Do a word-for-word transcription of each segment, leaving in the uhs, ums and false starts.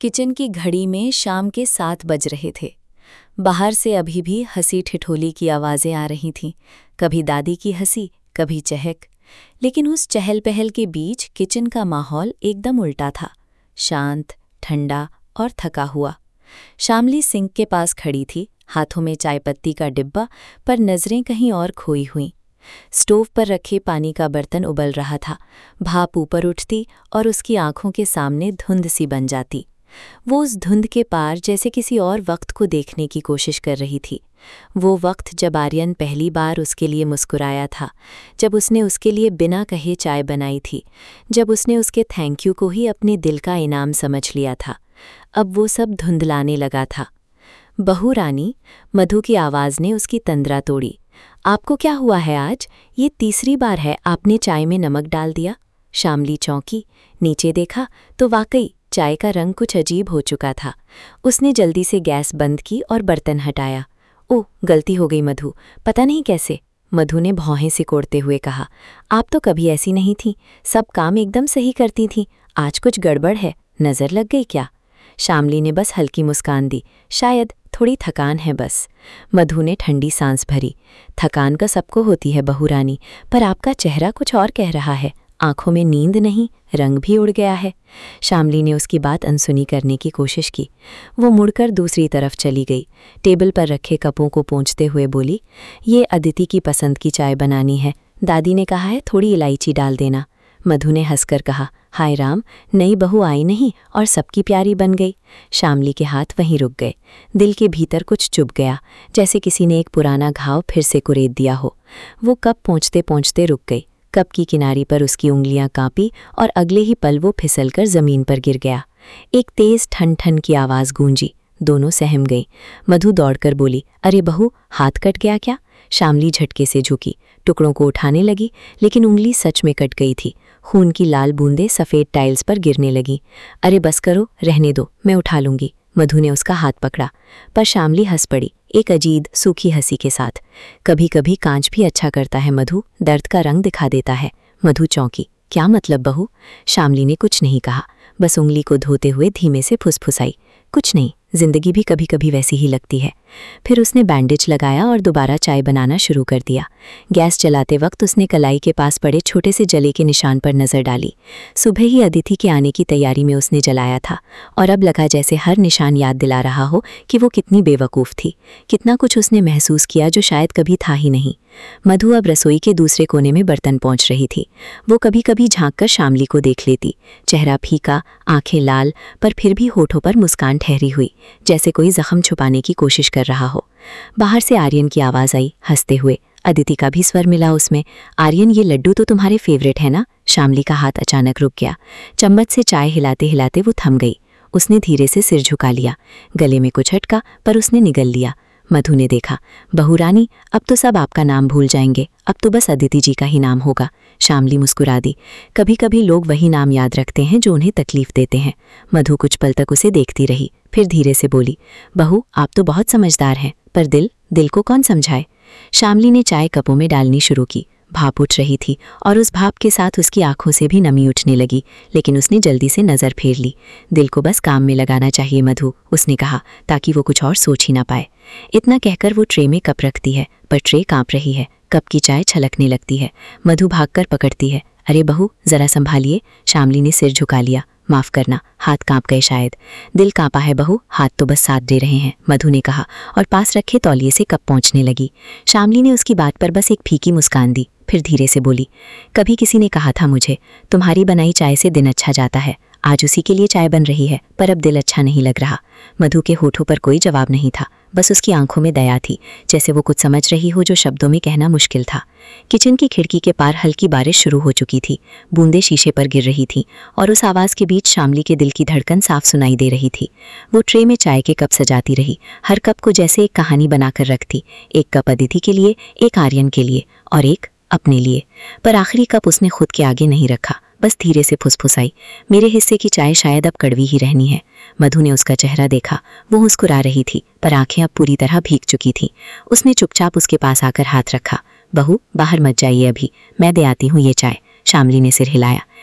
Kitchen की घड़ी में शाम के सात बज रहे थे। बाहर से अभी भी हंसी ठिठोली की आवाज़ें आ रही थीं, कभी दादी की हंसी, कभी चहक। लेकिन उस चहल पहल के बीच किचन का माहौल एकदम उल्टा था, शांत, ठंडा और थका हुआ। शामली सिंक के पास खड़ी थी, हाथों में चाय पत्ती का डिब्बा, पर नज़रें कहीं और खोई हुईं। स्टोव पर रखे पानी का बर्तन उबल रहा था, भाप ऊपर उठती और उसकी आंखों के सामने धुंध सी बन जाती। वो उस धुंध के पार जैसे किसी और वक्त को देखने की कोशिश कर रही थी। वो वक्त जब आर्यन पहली बार उसके लिए मुस्कुराया था, जब उसने उसके लिए बिना कहे चाय बनाई थी, जब उसने उसके थैंक यू को ही अपने दिल का इनाम समझ लिया था। अब वो सब धुंधलाने लगा था। बहू रानी, मधु की आवाज़ ने उसकी तंद्रा तोड़ी। आपको क्या हुआ है आज? ये तीसरी बार है आपने चाय में नमक डाल दिया। शामली चौंकी, नीचे देखा तो वाकई चाय का रंग कुछ अजीब हो चुका था। उसने जल्दी से गैस बंद की और बर्तन हटाया। ओह, गलती हो गई मधु, पता नहीं कैसे। मधु ने भौहें सिकोड़ते हुए कहा, आप तो कभी ऐसी नहीं थीं, सब काम एकदम सही करती थीं। आज कुछ गड़बड़ है, नज़र लग गई क्या? शामली ने बस हल्की मुस्कान दी, शायद थोड़ी थकान है बस। मधु ने ठंडी सांस भरी। थकान का सबको होती है बहू रानी, पर आपका चेहरा कुछ और कह रहा है। आंखों में नींद नहीं, रंग भी उड़ गया है। शामली ने उसकी बात अनसुनी करने की कोशिश की। वो मुड़कर दूसरी तरफ चली गई, टेबल पर रखे कपों को पोंछते हुए बोली, ये अदिति की पसंद की चाय बनानी है, दादी ने कहा है थोड़ी इलायची डाल देना। मधु ने हंसकर कहा, हाय राम, नई बहू आई नहीं और सबकी प्यारी बन गई। शामली के हाथ वहीं रुक गए। दिल के भीतर कुछ चुभ गया, जैसे किसी ने एक पुराना घाव फिर से कुरेद दिया हो। वो कप पोंछते पोंछते रुक गई। कप की किनारी पर उसकी उंगलियां कांपी और अगले ही पल वो फिसलकर जमीन पर गिर गया। एक तेज ठन ठन की आवाज़ गूंजी। दोनों सहम गई। मधु दौड़कर बोली, अरे बहू, हाथ कट गया क्या? शामली झटके से झुकी, टुकड़ों को उठाने लगी, लेकिन उंगली सच में कट गई थी। खून की लाल बूंदें सफ़ेद टाइल्स पर गिरने लगी। अरे बस करो, रहने दो, मैं उठा लूंगी। मधु ने उसका हाथ पकड़ा, पर शामली हंस पड़ी, एक अजीब सूखी हंसी के साथ। कभी कभी कांच भी अच्छा करता है मधु, दर्द का रंग दिखा देता है। मधु चौंकी, क्या मतलब बहू? शामली ने कुछ नहीं कहा, बस उंगली को धोते हुए धीमे से फुसफुसाई, कुछ नहीं, जिंदगी भी कभी कभी वैसी ही लगती है। फिर उसने बैंडेज लगाया और दोबारा चाय बनाना शुरू कर दिया। गैस चलाते वक्त उसने कलाई के पास पड़े छोटे से जले के निशान पर नज़र डाली। सुबह ही अदिति के आने की तैयारी में उसने जलाया था, और अब लगा जैसे हर निशान याद दिला रहा हो कि वो कितनी बेवकूफ़ थी। कितना कुछ उसने महसूस किया जो शायद कभी था ही नहीं। मधु अब रसोई के दूसरे कोने में बर्तन पहुंच रही थी। वो कभी कभी झांककर शामली को देख लेती। चेहरा फीका, आंखें लाल, पर फिर भी होठों पर मुस्कान ठहरी हुई, जैसे कोई जख्म छुपाने की कोशिश कर रहा हो। बाहर से आर्यन की आवाज़ आई, हंसते हुए। अदिति का भी स्वर मिला उसमें। आर्यन, ये लड्डू तो तुम्हारे फेवरेट है ना? शामली का हाथ अचानक रुक गया। चम्मच से चाय हिलाते हिलाते वो थम गई। उसने धीरे से सिर झुका लिया। गले में कुछ अटका, पर उसने निगल लिया। मधु ने देखा, बहू रानी, अब तो सब आपका नाम भूल जाएंगे, अब तो बस अदिति जी का ही नाम होगा। शामली मुस्कुरा दी। कभी कभी लोग वही नाम याद रखते हैं जो उन्हें तकलीफ देते हैं। मधु कुछ पल तक उसे देखती रही, फिर धीरे से बोली, बहू, आप तो बहुत समझदार हैं, पर दिल दिल को कौन समझाए? शामली ने चाय कपों में डालनी शुरू की। भाप उठ रही थी और उस भाप के साथ उसकी आंखों से भी नमी उठने लगी, लेकिन उसने जल्दी से नज़र फेर ली। दिल को बस काम में लगाना चाहिए मधु, उसने कहा, ताकि वो कुछ और सोच ही ना पाए। इतना कहकर वो ट्रे में कप रखती है, पर ट्रे कांप रही है। कप की चाय छलकने लगती है। मधु भागकर पकड़ती है। अरे बहू, ज़रा संभालिए। शामली ने सिर झुका लिया। माफ़ करना, हाथ कांप गए शायद। दिल कांपा है बहू, हाथ तो बस साथ दे रहे हैं, मधु ने कहा और पास रखे तौलिए से कप पहुंचने लगी। शामली ने उसकी बात पर बस एक फीकी मुस्कान दी, फिर धीरे से बोली, कभी किसी ने कहा था मुझे, तुम्हारी बनाई चाय से दिन अच्छा जाता है। आज उसी के लिए चाय बन रही है, पर अब दिल अच्छा नहीं लग रहा। मधु के होठों पर कोई जवाब नहीं था, बस उसकी आंखों में दया थी, जैसे वो कुछ समझ रही हो जो शब्दों में कहना मुश्किल था। किचन की खिड़की के पार हल्की बारिश शुरू हो चुकी थी। बूंदें शीशे पर गिर रही थीं और उस आवाज़ के बीच शामली के दिल की धड़कन साफ सुनाई दे रही थी। वो ट्रे में चाय के कप सजाती रही, हर कप को जैसे एक कहानी बनाकर रखती। एक कप अदिति के लिए, एक आर्यन के लिए और एक अपने लिए। पर आखिरी कप उसने खुद के आगे नहीं रखा, बस धीरे से फुसफुसाई, मेरे हिस्से की चाय शायद अब कड़वी ही रहनी है। मधु ने उसका चेहरा देखा। वो मुस्कुरा रही थी, पर आंखें अब पूरी तरह भीग चुकी थीं। उसने चुपचाप उसके पास आकर हाथ रखा। बहू, बाहर मत जाइए अभी, मैं दे आती हूँ ये चाय। शामली ने सिर हिलाया।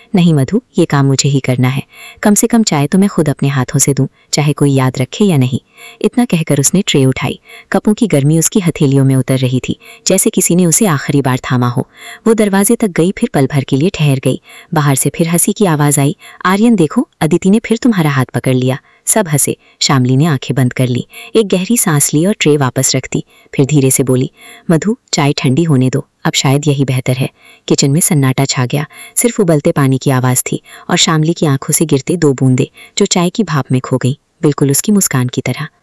नहीं मधु, ये काम मुझे ही करना है। कम से कम चाय तो मैं खुद अपने हाथों से दूं, चाहे कोई याद रखे या नहीं। इतना कहकर उसने ट्रे उठाई। कपों की गर्मी उसकी हथेलियों में उतर रही थी, जैसे किसी ने उसे आखिरी बार थामा हो। वो दरवाजे तक गई, फिर पल भर के लिए ठहर गई। बाहर से फिर हंसी की आवाज़ आई, आर्यन देखो, अदिति ने फिर तुम्हारा हाथ पकड़ लिया। सब हंसे। शामली ने आंखें बंद कर ली, एक गहरी सांस ली और ट्रे वापस रख दी। फिर धीरे से बोली, मधु चाय ठंडी होने दो, अब शायद यही बेहतर है। किचन में सन्नाटा छा गया, सिर्फ उबलते पानी की आवाज़ थी और शामली की आंखों से गिरते दो बूंदे जो चाय की भाप में खो गई, बिल्कुल उसकी मुस्कान की तरह।